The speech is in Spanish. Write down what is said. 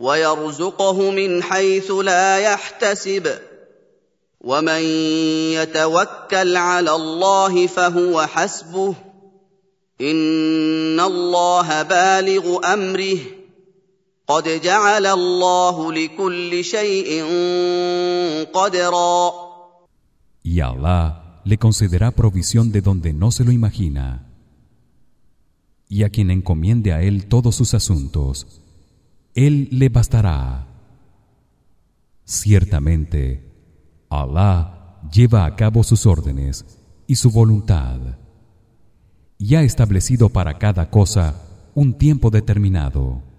ويرزقه من حيث لا يحتسب ومن يتوكل على الله فهو حسبه إن الله بالغ أمره قد جعل الله لكل شيء قدرا. Y Allah le concederá provisión de donde no se lo imagina. Y a quien encomiende a él todos sus asuntos, él le bastará. Ciertamente, Allah lleva a cabo sus órdenes y su voluntad, y ha establecido para cada cosa un tiempo determinado.